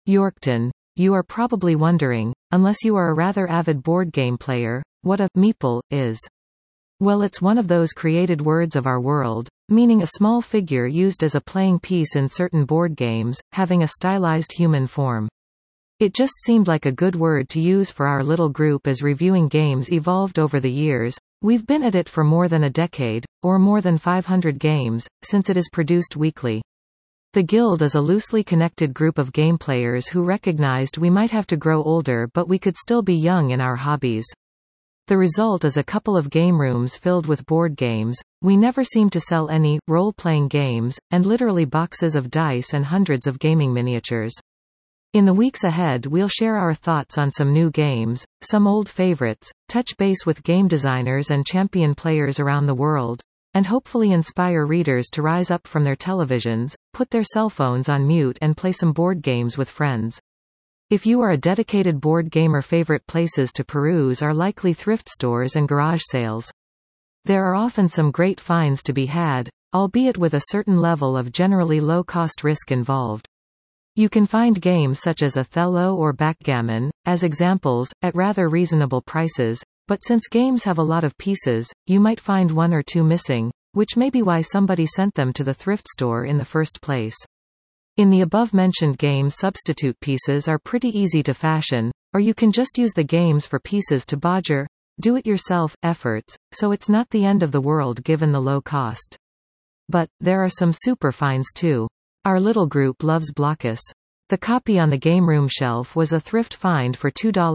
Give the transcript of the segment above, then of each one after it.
Yorkton. You are probably wondering, unless you are a rather avid board game player, what a meeple is. Well, it's one of those created words of our world, meaning a small figure used as a playing piece in certain board games, having a stylized human form. It just seemed like a good word to use for our little group as reviewing games evolved over the years. We've been at it for more than a decade, or more than 500 games, since it is produced weekly. The Guild is a loosely connected group of game players who recognized we might have to grow older but we could still be young in our hobbies. The result is a couple of game rooms filled with board games. We never seem to sell any role-playing games, and literally boxes of dice and hundreds of gaming miniatures. In the weeks ahead we'll share our thoughts on some new games, some old favorites, touch base with game designers and champion players around the world, and hopefully inspire readers to rise up from their televisions, put their cell phones on mute and play some board games with friends. If you are a dedicated board gamer, favorite places to peruse are likely thrift stores and garage sales. There are often some great finds to be had, albeit with a certain level of generally low-cost risk involved. You can find games such as Othello or Backgammon, as examples, at rather reasonable prices, but since games have a lot of pieces, you might find one or two missing, which may be why somebody sent them to the thrift store in the first place. In the above-mentioned games, substitute pieces are pretty easy to fashion, or you can just use the games for pieces to bodger, do-it-yourself efforts, so it's not the end of the world given the low cost. But there are some super finds too. Our little group loves Blokus. The copy on the game room shelf was a thrift find for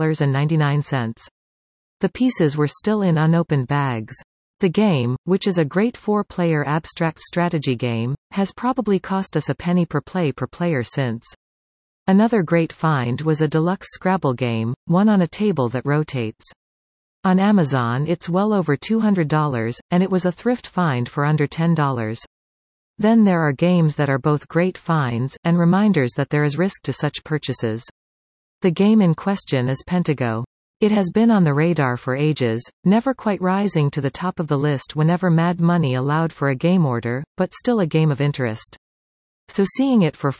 $2.99. The pieces were still in unopened bags. The game, which is a great 4-player abstract strategy game, has probably cost us a penny per player since. Another great find was a deluxe Scrabble game, one on a table that rotates. On Amazon it's well over $200, and it was a thrift find for under $10. Then there are games that are both great finds, and reminders that there is risk to such purchases. The game in question is Pentago. It has been on the radar for ages, never quite rising to the top of the list whenever Mad Money allowed for a game order, but still a game of interest. So seeing it for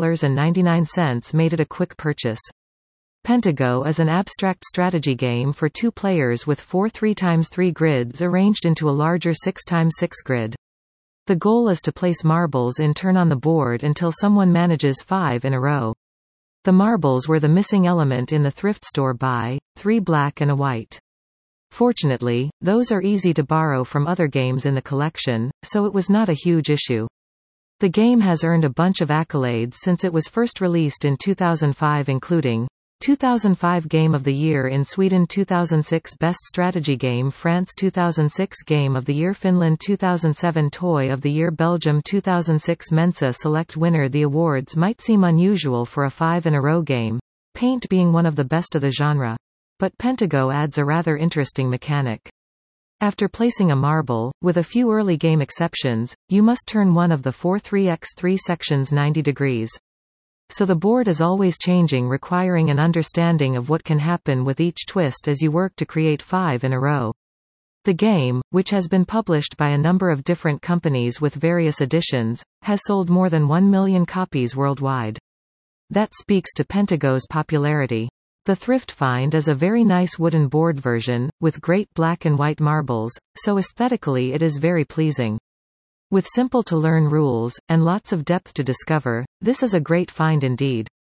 $4.99 made it a quick purchase. Pentago is an abstract strategy game for 2 players with 4 3x3 grids arranged into a larger 6x6 grid. The goal is to place marbles in turn on the board until someone manages 5 in a row. The marbles were the missing element in the thrift store buy, 3 black and a white. Fortunately, those are easy to borrow from other games in the collection, so it was not a huge issue. The game has earned a bunch of accolades since it was first released in 2005, including 2005 Game of the Year in Sweden, 2006 Best Strategy Game France, 2006 Game of the Year Finland, 2007 Toy of the Year Belgium, 2006 Mensa Select winner. The awards might seem unusual for a 5-in-a-row game, Paint being one of the best of the genre. But Pentago adds a rather interesting mechanic. After placing a marble, with a few early game exceptions, you must turn one of the 4 3x3 sections 90 degrees. So the board is always changing, requiring an understanding of what can happen with each twist as you work to create 5 in a row. The game, which has been published by a number of different companies with various editions, has sold more than 1 million copies worldwide. That speaks to Pentago's popularity. The thrift find is a very nice wooden board version, with great black and white marbles, so aesthetically it is very pleasing. With simple-to-learn rules, and lots of depth to discover, this is a great find indeed.